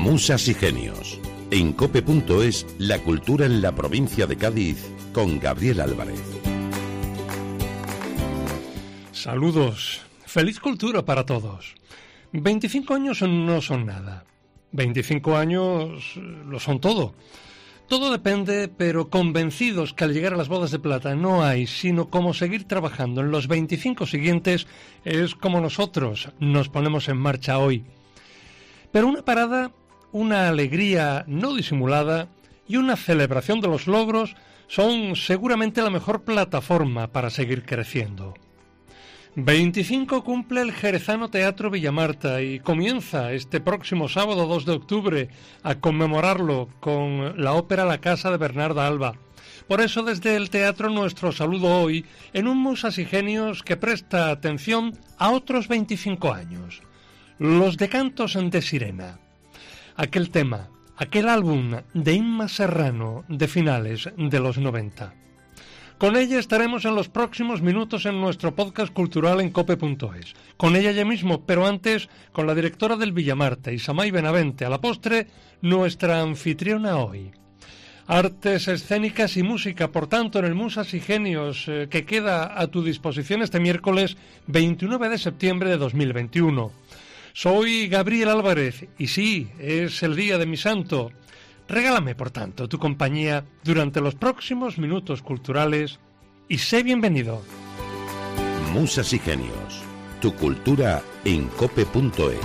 Musas y genios. En cope.es, la cultura en la provincia de Cádiz, con Gabriel Álvarez. Saludos. Feliz cultura para todos. 25 años no son nada. 25 años lo son todo. Todo depende, pero convencidos que al llegar a las bodas de plata no hay sino cómo seguir trabajando en los 25 siguientes, es como nosotros nos ponemos en marcha hoy. Pero una parada, una alegría no disimulada y una celebración de los logros son seguramente la mejor plataforma para seguir creciendo. 25 cumple el Jerezano Teatro Villamarta y comienza este próximo sábado 2 de octubre a conmemorarlo con la ópera La Casa de Bernarda Alba. Por eso desde el teatro nuestro saludo hoy en un Musas y Genios que presta atención a otros 25 años. Los Decantos de Sirena. Aquel tema, aquel álbum de Inma Serrano de finales de los 90. Con ella estaremos en los próximos minutos en nuestro podcast cultural en cope.es. Con ella ya mismo, pero antes con la directora del Villamarta, Isamay Benavente, a la postre, nuestra anfitriona hoy. Artes escénicas y música, por tanto, en el Musas y Genios, que queda a tu disposición este miércoles 29 de septiembre de 2021. Soy Gabriel Álvarez y sí, es el día de mi santo. Regálame, por tanto, tu compañía durante los próximos minutos culturales y sé bienvenido. Musas y genios. Tu cultura en cope.es.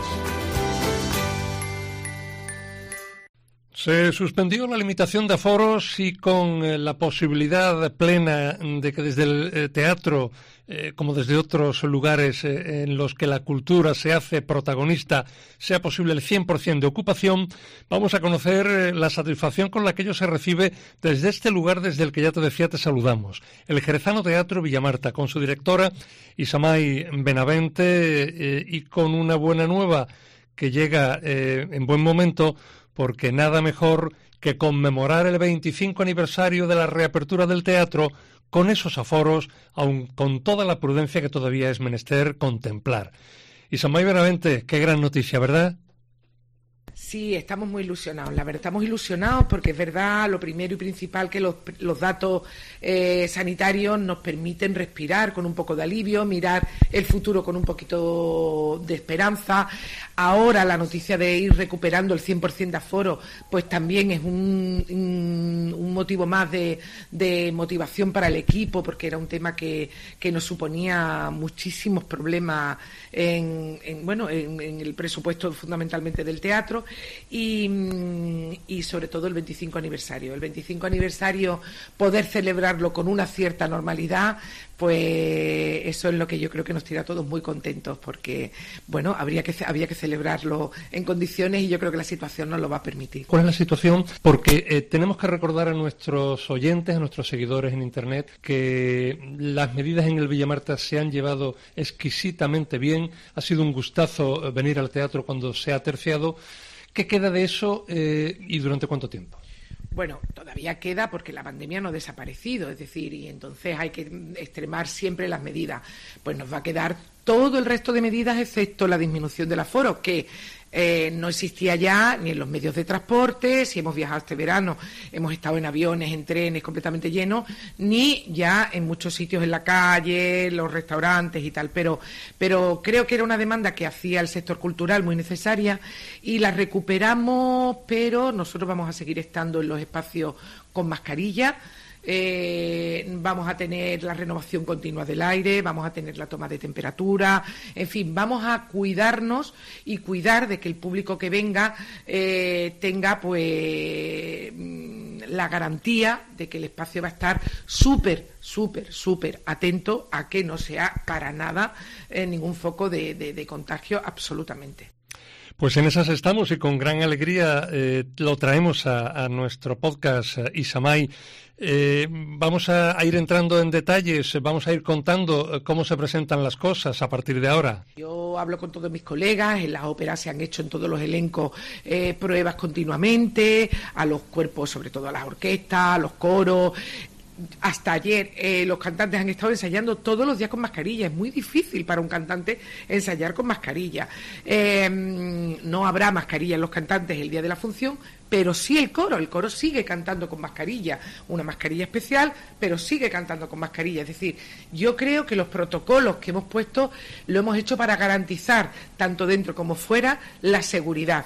Se suspendió la limitación de aforos y con la posibilidad plena de que desde el teatro, como desde otros lugares en los que la cultura se hace protagonista, sea posible el 100% de ocupación, vamos a conocer la satisfacción con la que ello se recibe desde este lugar desde el que ya te decía te saludamos, el Jerezano Teatro Villamarta, con su directora Isamay Benavente y con una buena nueva que llega en buen momento, porque nada mejor que conmemorar el 25 aniversario de la reapertura del teatro con esos aforos, aun con toda la prudencia que todavía es menester contemplar. Isamay Benavente, qué gran noticia, ¿verdad? Sí, estamos muy ilusionados, la verdad, estamos ilusionados porque es verdad, lo primero y principal, que los datos sanitarios nos permiten respirar con un poco de alivio, mirar el futuro con un poquito de esperanza. Ahora la noticia de ir recuperando el 100% de aforo, pues también es un motivo más de motivación para el equipo, porque era un tema que nos suponía muchísimos problemas en el presupuesto fundamentalmente del teatro. Y sobre todo el 25 aniversario. El 25 aniversario, poder celebrarlo con una cierta normalidad, pues eso es lo que yo creo que nos tiene a todos muy contentos, porque bueno, había que celebrarlo en condiciones y yo creo que la situación nos lo va a permitir. ¿Cuál es la situación? Porque tenemos que recordar a nuestros oyentes, a nuestros seguidores en Internet, que las medidas en el Villamarta se han llevado exquisitamente bien. Ha sido un gustazo venir al teatro cuando se ha terciado. ¿Qué queda de eso y durante cuánto tiempo? Bueno, todavía queda porque la pandemia no ha desaparecido, es decir, y entonces hay que extremar siempre las medidas. Pues nos va a quedar todo el resto de medidas excepto la disminución del aforo, que no existía ya ni en los medios de transporte. Si hemos viajado este verano, hemos estado en aviones, en trenes completamente llenos, ni ya en muchos sitios en la calle, los restaurantes y tal, pero creo que era una demanda que hacía el sector cultural muy necesaria y la recuperamos, pero nosotros vamos a seguir estando en los espacios con mascarilla. Vamos a tener la renovación continua del aire, vamos a tener la toma de temperatura, en fin, vamos a cuidarnos y cuidar de que el público que venga tenga pues la garantía de que el espacio va a estar súper atento a que no sea para nada ningún foco de contagio, absolutamente. Pues en esas estamos y con gran alegría lo traemos a nuestro podcast, Isamay. Vamos a ir entrando en detalles, vamos a ir contando cómo se presentan las cosas a partir de ahora. Yo hablo con todos mis colegas, en las óperas se han hecho en todos los elencos pruebas continuamente, a los cuerpos, sobre todo a las orquestas, a los coros. hasta ayer los cantantes han estado ensayando todos los días con mascarilla. Es muy difícil para un cantante ensayar con mascarilla. No habrá mascarilla en los cantantes el día de la función, pero sí el coro sigue cantando con mascarilla, una mascarilla especial, pero sigue cantando con mascarilla. Es decir, yo creo que los protocolos que hemos puesto lo hemos hecho para garantizar, tanto dentro como fuera, la seguridad.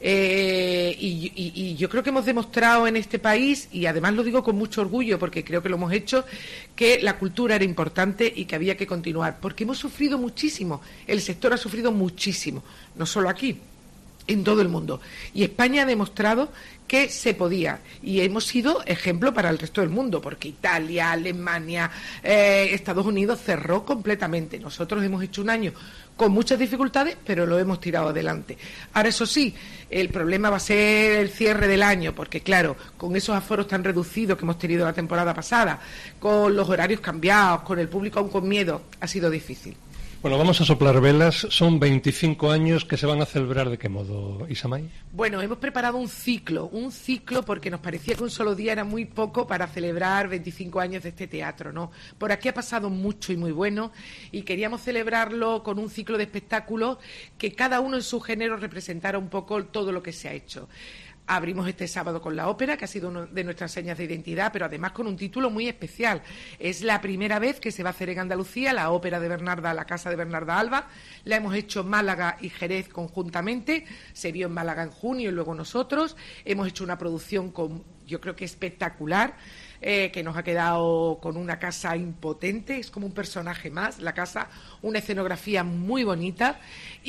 Y yo creo que hemos demostrado en este país, y además lo digo con mucho orgullo, porque creo que lo hemos hecho, que la cultura era importante y que había que continuar, porque hemos sufrido muchísimo, el sector ha sufrido muchísimo, no solo aquí, en todo el mundo. Y España ha demostrado que se podía. Y hemos sido ejemplo para el resto del mundo, porque Italia, Alemania, Estados Unidos cerró completamente. Nosotros hemos hecho un año con muchas dificultades, pero lo hemos tirado adelante. Ahora, eso sí, el problema va a ser el cierre del año, porque claro, con esos aforos tan reducidos que hemos tenido la temporada pasada, con los horarios cambiados, con el público aún con miedo, ha sido difícil. Bueno, vamos a soplar velas. Son 25 años que se van a celebrar. ¿De qué modo, Isamay? Bueno, hemos preparado un ciclo porque nos parecía que un solo día era muy poco para celebrar 25 años de este teatro, ¿no? Por aquí ha pasado mucho y muy bueno y queríamos celebrarlo con un ciclo de espectáculos que cada uno en su género representara un poco todo lo que se ha hecho. Abrimos este sábado con la ópera, que ha sido una de nuestras señas de identidad, pero además con un título muy especial. Es la primera vez que se va a hacer en Andalucía la ópera de Bernarda, la Casa de Bernarda Alba. La hemos hecho Málaga y Jerez conjuntamente. Se vio en Málaga en junio y luego nosotros. Hemos hecho una producción yo creo que espectacular, que nos ha quedado con una casa impotente, es como un personaje más, la casa, una escenografía muy bonita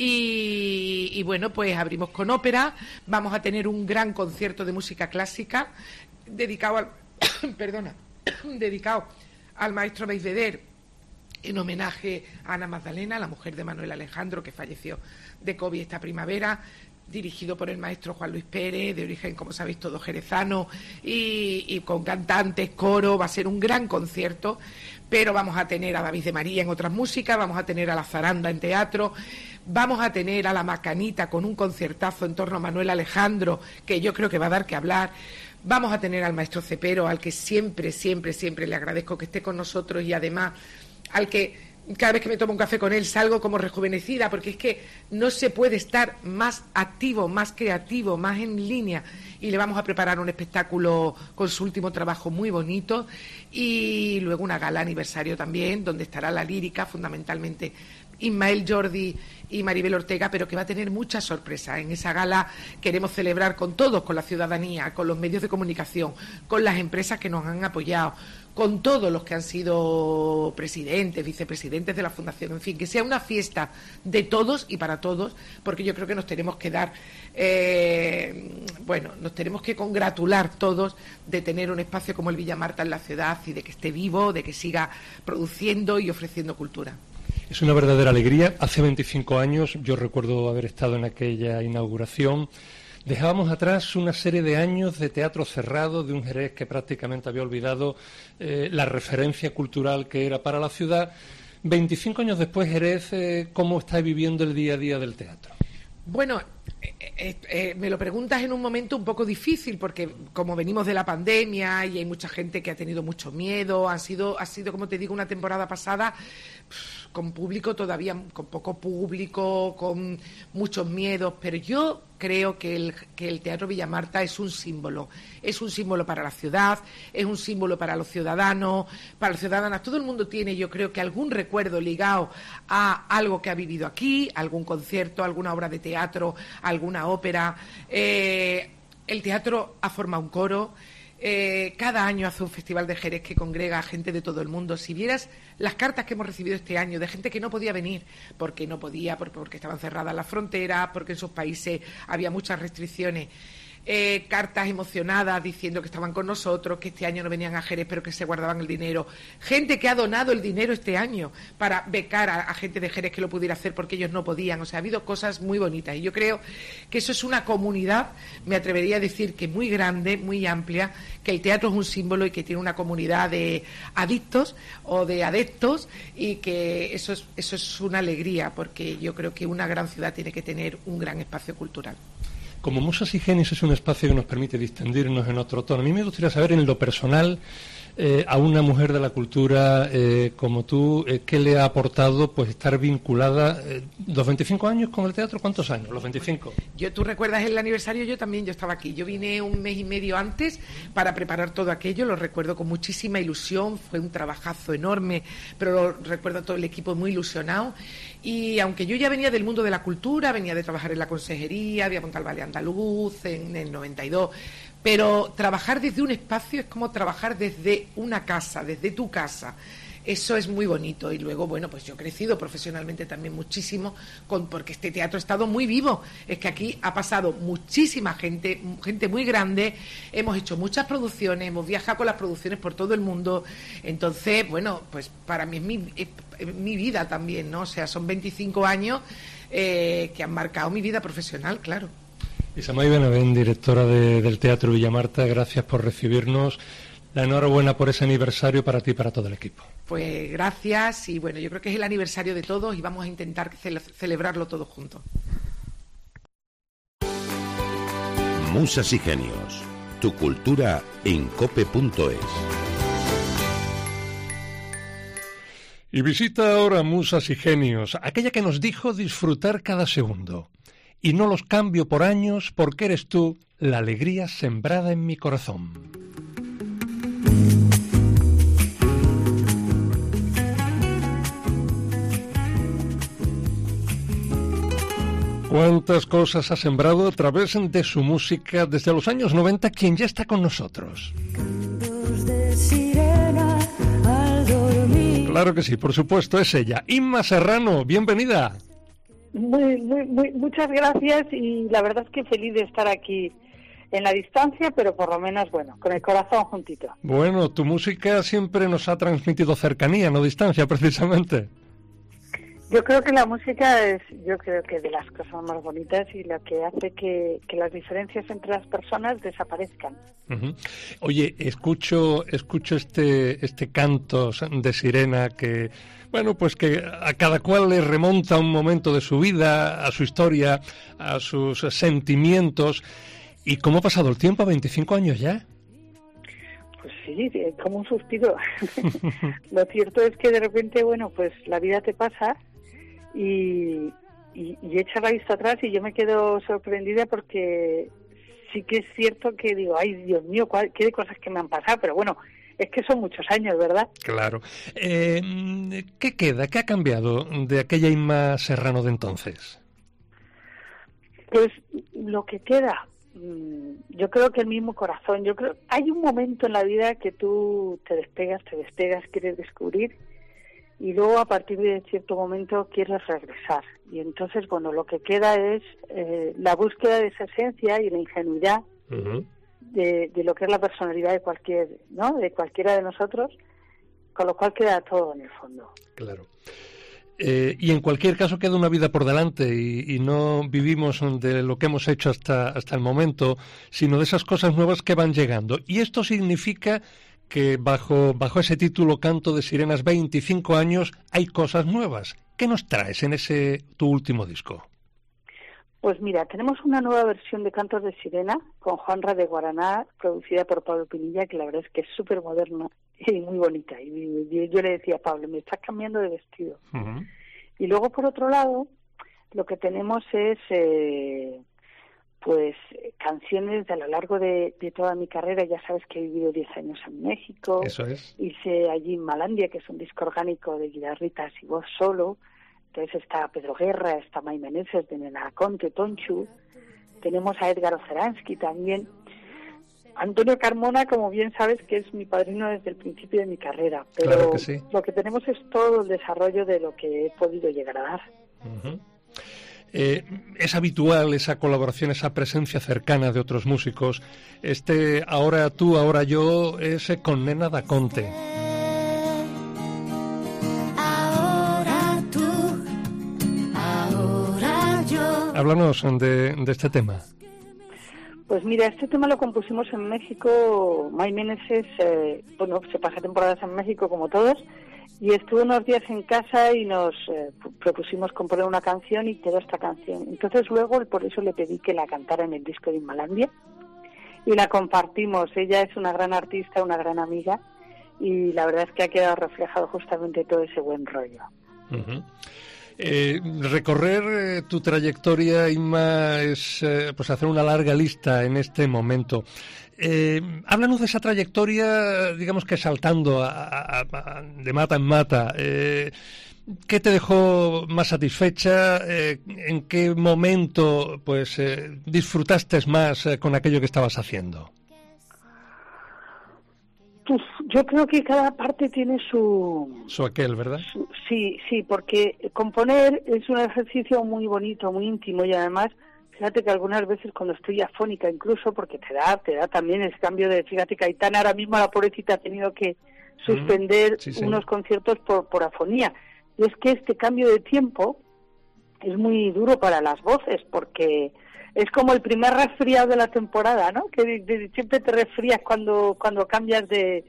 y bueno, pues abrimos con ópera, vamos a tener un gran concierto de música clásica dedicado al dedicado al maestro Belvedere, en homenaje a Ana Magdalena, la mujer de Manuel Alejandro, que falleció de COVID esta primavera, dirigido por el maestro Juan Luis Pérez, de origen, como sabéis, todo jerezano, y con cantantes, coro. Va a ser un gran concierto, pero vamos a tener a David de María en otras músicas, vamos a tener a la zaranda en teatro, vamos a tener a la Macanita con un conciertazo en torno a Manuel Alejandro, que yo creo que va a dar que hablar. Vamos a tener al maestro Cepero, al que siempre le agradezco que esté con nosotros, y además al que cada vez que me tomo un café con él salgo como rejuvenecida, porque es que no se puede estar más activo, más creativo, más en línea, y le vamos a preparar un espectáculo con su último trabajo muy bonito, y luego una gala aniversario también, donde estará la lírica, fundamentalmente Ismael Jordi y Maribel Ortega, pero que va a tener muchas sorpresas. En esa gala queremos celebrar con todos, con la ciudadanía, con los medios de comunicación, con las empresas que nos han apoyado, con todos los que han sido presidentes, vicepresidentes de la Fundación, en fin, que sea una fiesta de todos y para todos, porque yo creo que nos tenemos que dar, nos tenemos que congratular todos de tener un espacio como el Villa Marta en la ciudad y de que esté vivo, de que siga produciendo y ofreciendo cultura. Es una verdadera alegría. Hace 25 años, yo recuerdo haber estado en aquella inauguración, dejábamos atrás una serie de años de teatro cerrado, de un Jerez que prácticamente había olvidado la referencia cultural que era para la ciudad. 25 años después, Jerez, ¿cómo está viviendo el día a día del teatro? Bueno, me lo preguntas en un momento un poco difícil, porque como venimos de la pandemia y hay mucha gente que ha tenido mucho miedo, ha sido, como te digo, una temporada pasada con público todavía, con poco público, con muchos miedos, pero yo creo que el Teatro Villa Marta es un símbolo para la ciudad, es un símbolo para los ciudadanos, para las ciudadanas. Todo el mundo tiene, yo creo, que algún recuerdo ligado a algo que ha vivido aquí, algún concierto, alguna obra de teatro, alguna ópera. El teatro ha formado un coro. Cada año hace un festival de Jerez que congrega a gente de todo el mundo. Si vieras las cartas que hemos recibido este año de gente que no podía venir porque no podía, porque estaban cerradas las fronteras, porque en sus países había muchas restricciones, cartas emocionadas diciendo que estaban con nosotros, que este año no venían a Jerez pero que se guardaban el dinero, gente que ha donado el dinero este año para becar a gente de Jerez que lo pudiera hacer porque ellos no podían. O sea, ha habido cosas muy bonitas y yo creo que eso es una comunidad, me atrevería a decir que muy grande, muy amplia, que el teatro es un símbolo y que tiene una comunidad de adictos o de adeptos, y que eso es una alegría, porque yo creo que una gran ciudad tiene que tener un gran espacio cultural. Como Musas y Genios es un espacio que nos permite distendirnos en otro tono, a mí me gustaría saber, en lo personal, a una mujer de la cultura como tú, ¿qué le ha aportado pues estar vinculada los 25 años con el teatro? ¿Cuántos años? Los 25. ¿Tú recuerdas el aniversario? Yo estaba aquí. Yo vine un mes y medio antes para preparar todo aquello, lo recuerdo con muchísima ilusión, fue un trabajazo enorme, pero lo recuerdo todo el equipo muy ilusionado. Y aunque yo ya venía del mundo de la cultura, venía de trabajar en la consejería, había montado el Ballet Andaluz en el 92, pero trabajar desde un espacio es como trabajar desde una casa, desde tu casa. Eso es muy bonito. Y luego, bueno, pues yo he crecido profesionalmente también muchísimo porque este teatro ha estado muy vivo. Es que aquí ha pasado muchísima gente muy grande, hemos hecho muchas producciones, hemos viajado con las producciones por todo el mundo. Entonces, bueno, pues para mí es mi vida también, ¿no? O sea, son 25 años que han marcado mi vida profesional, claro. Isamay Benavent, directora del Teatro Villamarta, gracias por recibirnos. La enhorabuena por ese aniversario para ti y para todo el equipo. Pues gracias, y bueno, yo creo que es el aniversario de todos y vamos a intentar celebrarlo todos juntos. Musas y Genios, tu cultura en cope.es. Y visita ahora Musas y Genios, aquella que nos dijo disfrutar cada segundo. Y no los cambio por años porque eres tú la alegría sembrada en mi corazón. Cuántas cosas ha sembrado a través de su música desde los años 90, quien ya está con nosotros. Claro que sí, por supuesto, es ella. Inma Serrano, bienvenida. Muchas gracias, y la verdad es que feliz de estar aquí en la distancia, pero por lo menos, bueno, con el corazón juntito. Bueno, tu música siempre nos ha transmitido cercanía, no distancia, precisamente. Yo creo que la música es, de las cosas más bonitas y lo que hace que las diferencias entre las personas desaparezcan. Uh-huh. Oye, escucho este canto de sirena que, bueno, pues que a cada cual le remonta un momento de su vida, a su historia, a sus sentimientos. ¿Y cómo ha pasado el tiempo? ¿25 años ya? Pues sí, como un suspiro. Lo cierto es que de repente, bueno, pues la vida te pasa y echas la vista atrás y yo me quedo sorprendida porque sí que es cierto que digo, ay, Dios mío, qué de cosas que me han pasado, pero bueno, es que son muchos años, ¿verdad? Claro. ¿Qué queda? ¿Qué ha cambiado de aquella Inma Serrano de entonces? Pues lo que queda, yo creo que el mismo corazón. Yo creo hay un momento en la vida que tú te despegas, quieres descubrir, y luego a partir de cierto momento quieres regresar. Y entonces, bueno, lo que queda es la búsqueda de esa esencia y la ingenuidad uh-huh. de lo que es la personalidad de cualquiera de nosotros, con lo cual queda todo en el fondo. Claro. Y en cualquier caso queda una vida por delante y no vivimos de lo que hemos hecho hasta el momento, sino de esas cosas nuevas que van llegando. Y esto significa que bajo ese título Canto de Sirenas, 25 años, hay cosas nuevas. ¿Qué nos traes en ese tu último disco? Pues mira, tenemos una nueva versión de Cantos de Sirena con Juanra de Guaraná, producida por Pablo Pinilla, que la verdad es que es súper moderna y muy bonita. Y yo le decía a Pablo, me estás cambiando de vestido. Uh-huh. Y luego, por otro lado, lo que tenemos es pues canciones de a lo largo de toda mi carrera. Ya sabes que he vivido 10 años en México. Eso es. Hice allí en Malandia, que es un disco orgánico de guitarritas y voz solo. Entonces está Pedro Guerra, está May Meneses de Nenaconte, Tonchu. Tenemos a Edgar Oceransky también. Antonio Carmona, como bien sabes, que es mi padrino desde el principio de mi carrera. Pero claro que sí. Lo que tenemos es todo el desarrollo de lo que he podido llegar a dar. Uh-huh. Es habitual esa colaboración, esa presencia cercana de otros músicos. Ahora tú, ahora yo, es con Nena da Conte. Ahora tú, ahora yo. Háblanos de este tema. Pues mira, este tema lo compusimos en México. May Meneses, se pasa temporadas en México como todos, y estuvo unos días en casa y nos propusimos componer una canción y quedó esta canción. Entonces luego por eso le pedí que la cantara en el disco de Inmalandia y la compartimos. Ella es una gran artista, una gran amiga, y la verdad es que ha quedado reflejado justamente todo ese buen rollo. Uh-huh. Recorrer tu trayectoria, Inma, es pues hacer una larga lista en este momento. Háblanos de esa trayectoria, digamos que saltando de mata en mata. ¿Qué te dejó más satisfecha? ¿En qué momento pues disfrutaste más con aquello que estabas haciendo? Pues yo creo que cada parte tiene su aquel, ¿verdad? Sí, porque componer es un ejercicio muy bonito, muy íntimo, y además, fíjate que algunas veces cuando estoy afónica incluso, porque te da también ese cambio de, fíjate que Aitana ahora mismo, la pobrecita, ha tenido que suspender unos conciertos por afonía. Y es que este cambio de tiempo es muy duro para las voces, porque es como el primer resfriado de la temporada, ¿no? Que siempre te resfrías cuando cambias de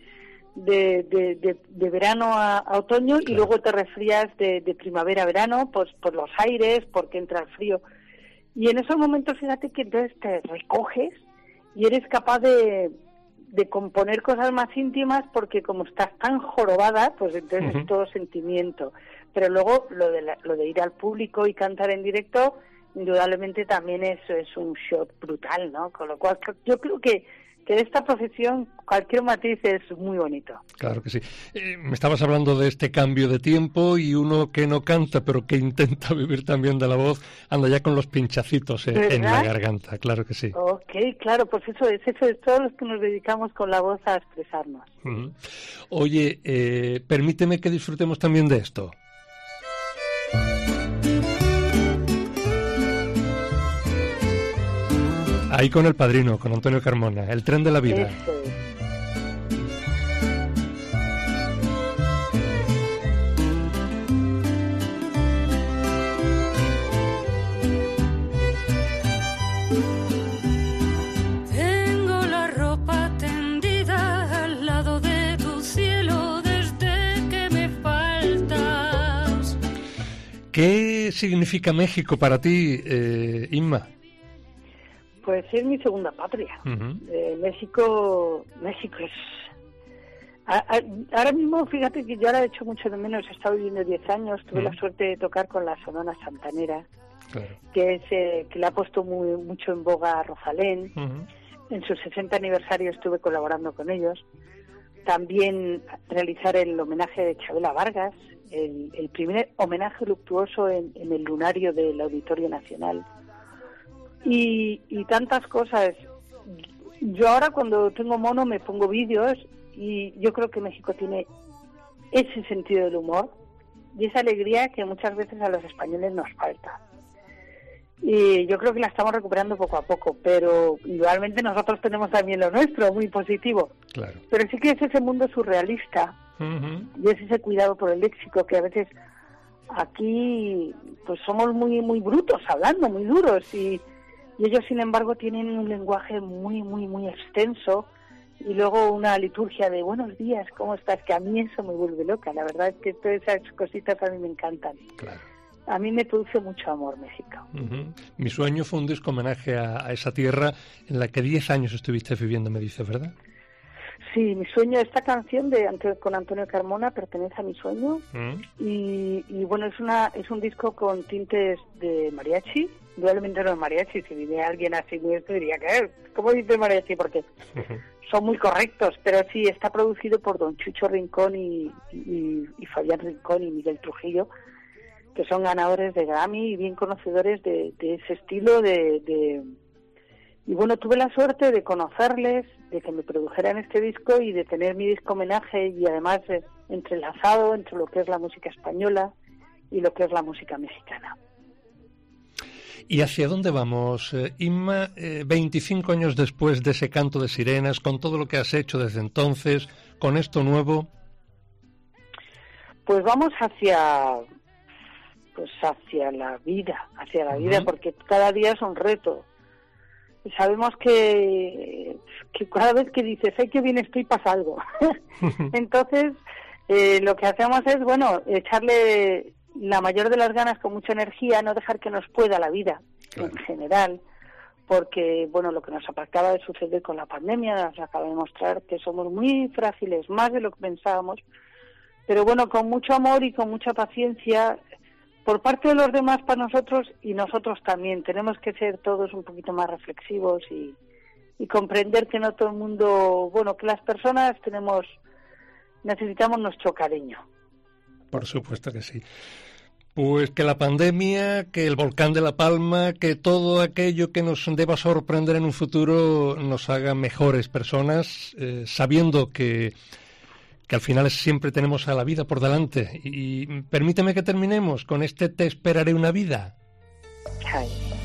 verano a otoño, claro. Y luego te resfrías de primavera a verano, pues por los aires, porque entra el frío. Y en esos momentos, fíjate que entonces te recoges y eres capaz de componer cosas más íntimas, porque como estás tan jorobada, pues entonces es todo sentimiento. Pero luego lo de ir al público y cantar en directo, indudablemente también eso es un shot brutal, ¿no? Con lo cual yo creo que de esta profesión cualquier matiz es muy bonito. Claro que sí. Me estabas hablando de este cambio de tiempo, y uno que no canta pero que intenta vivir también de la voz anda ya con los pinchacitos en la garganta, claro que sí. Ok, claro, pues eso es todos los que nos dedicamos con la voz a expresarnos. Uh-huh. Oye, permíteme que disfrutemos también de esto. Ahí con El Padrino, con Antonio Carmona, El tren de la vida. Eso es. Tengo la ropa tendida al lado de tu cielo desde que me faltas. ¿Qué significa México para ti, Inma? Pues es mi segunda patria. Uh-huh. México es... Ahora mismo, fíjate que yo ahora he hecho mucho de menos, he estado viviendo 10 años, tuve la suerte de tocar con la Sonora Santanera, claro. que le ha puesto mucho en boga a Rosalén. Uh-huh. En su 60 aniversario estuve colaborando con ellos. También realizar el homenaje de Chabela Vargas, el primer homenaje luctuoso en el lunario del Auditorio Nacional. Y tantas cosas. Yo ahora cuando tengo mono me pongo vídeos, y yo creo que México tiene ese sentido del humor y esa alegría que muchas veces a los españoles nos falta. Y yo creo que la estamos recuperando poco a poco, pero igualmente nosotros tenemos también lo nuestro, muy positivo. Claro. Pero sí que es ese mundo surrealista, uh-huh. Y es ese cuidado por el léxico que a veces aquí pues somos muy muy brutos hablando, muy duros, y ellos, sin embargo, tienen un lenguaje muy, muy, muy extenso, y luego una liturgia de buenos días, ¿cómo estás? Que a mí eso me vuelve loca. La verdad es que todas esas cositas a mí me encantan. Claro. A mí me produce mucho amor México. Uh-huh. Mi sueño fue un disco homenaje a esa tierra en la que 10 años estuviste viviendo, me dices, ¿verdad? Sí, mi sueño, esta canción con Antonio Carmona pertenece a mi sueño. Uh-huh. Y bueno, es un disco con tintes de mariachi. Indudablemente no es mariachi. Si viene alguien así muy esto diría que ¿cómo dice mariachi? Porque son muy correctos, pero sí, está producido por don Chucho Rincón y Fabián Rincón y Miguel Trujillo, que son ganadores de Grammy y bien conocedores de ese estilo y bueno, tuve la suerte de conocerles, de que me produjeran este disco y de tener mi disco homenaje, y además entrelazado entre lo que es la música española y lo que es la música mexicana. ¿Y hacia dónde vamos, Inma, 25 años después de ese canto de sirenas, con todo lo que has hecho desde entonces, con esto nuevo? Pues vamos hacia la vida, uh-huh. Porque cada día es un reto. Sabemos que cada vez que dices, ¡ay, qué bien estoy!, pasa algo. Entonces, lo que hacemos es, bueno, echarle la mayor de las ganas con mucha energía, no dejar que nos pueda la vida, claro. En general, porque, bueno, lo que nos acaba de suceder con la pandemia nos acaba de demostrar que somos muy frágiles, más de lo que pensábamos, pero bueno, con mucho amor y con mucha paciencia por parte de los demás para nosotros, y nosotros también tenemos que ser todos un poquito más reflexivos y comprender que no todo el mundo, bueno, que las personas necesitamos nuestro cariño. Por supuesto que sí. Pues que la pandemia, que el volcán de La Palma, que todo aquello que nos deba sorprender en un futuro nos haga mejores personas, sabiendo que al final siempre tenemos a la vida por delante. Y permíteme que terminemos con este Te esperaré una vida. Ay.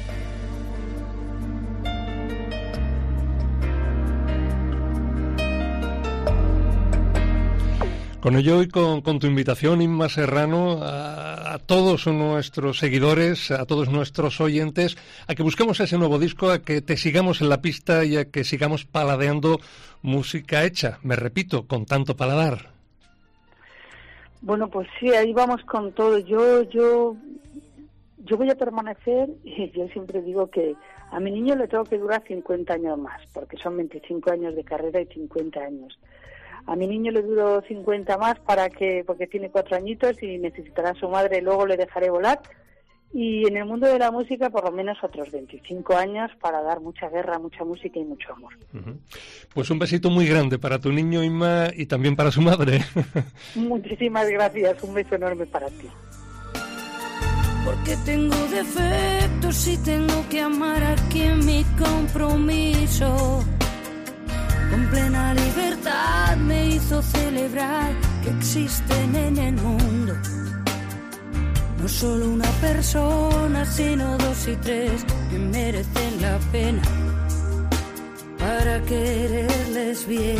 Con ello y con tu invitación, Inma Serrano, a todos nuestros seguidores, a todos nuestros oyentes, a que busquemos ese nuevo disco, a que te sigamos en la pista y a que sigamos paladeando música hecha, me repito, con tanto paladar. Bueno, pues sí, ahí vamos con todo. Yo voy a permanecer, y yo siempre digo que a mi niño le tengo que durar 50 años más, porque son 25 años de carrera y 50 años. A mi niño le duro 50 más porque tiene 4 añitos y necesitará a su madre, luego le dejaré volar. Y en el mundo de la música por lo menos otros 25 años para dar mucha guerra, mucha música y mucho amor. Uh-huh. Pues un besito muy grande para tu niño, Inma, y también para su madre. Muchísimas gracias, un beso enorme para ti. Porque tengo defectos y tengo que amar a quien mi compromiso con plena libertad me hizo celebrar que existen en el mundo no solo una persona, sino 2 y 3 que merecen la pena para quererles bien.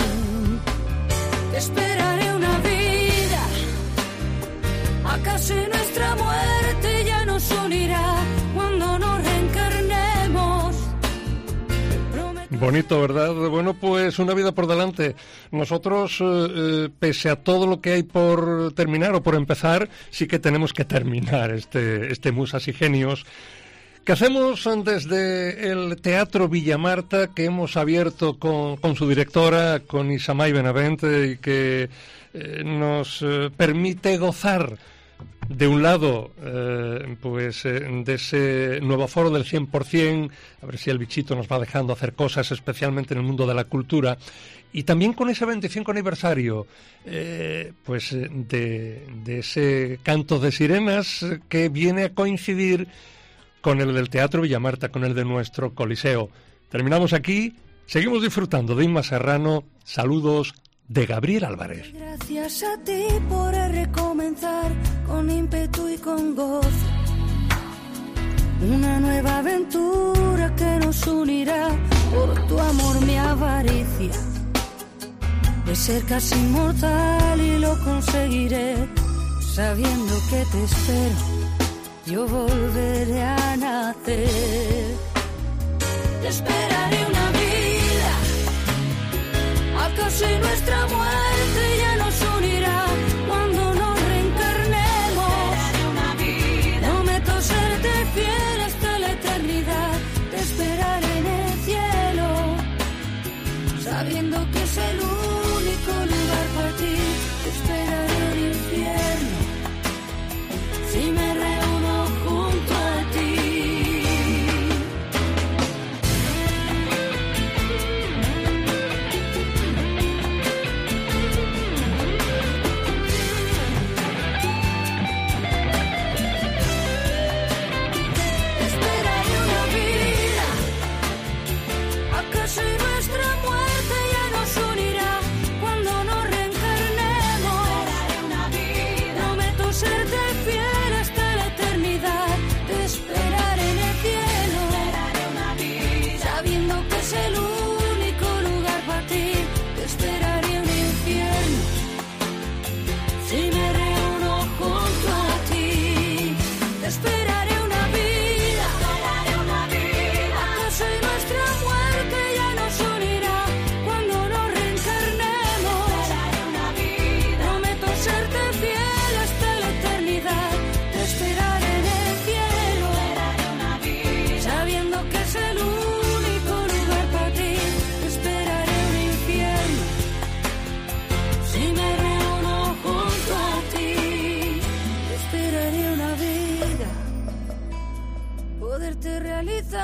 Te esperaré una vida, acaso nuestra muerte ya nos unirá cuando nos reencarnemos. Bonito, ¿verdad? Bueno, pues una vida por delante. Nosotros, pese a todo lo que hay por terminar o por empezar, sí que tenemos que terminar este Musas y Genios, que hacemos desde el Teatro Villamarta, que hemos abierto con su directora, con Isamay Benavent, y que nos permite gozar de un lado, de ese nuevo aforo del 100%, a ver si el bichito nos va dejando hacer cosas, especialmente en el mundo de la cultura, y también con ese 25 aniversario, de ese canto de sirenas que viene a coincidir con el del Teatro Villamarta, con el de nuestro Coliseo. Terminamos aquí, seguimos disfrutando de Inma Serrano, saludos de Gabriel Álvarez. Gracias a ti por recomenzar con ímpetu y con gozo. Una nueva aventura que nos unirá por tu amor, mi avaricia. De ser casi inmortal y lo conseguiré, sabiendo que te espero, yo volveré a nacer. Te esperaré una vida, acaso nuestra muerte ya nos unirá cuando nos reencarnemos. Prometo serte fiel hasta la eternidad. Te esperaré en el cielo, sabiendo que es el único lugar para ti. Te esperaré en el infierno si me reúno junto a ti.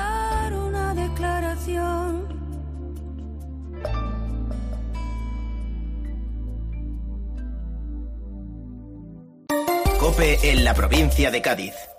redactar una declaración. COPE en la provincia de Cádiz.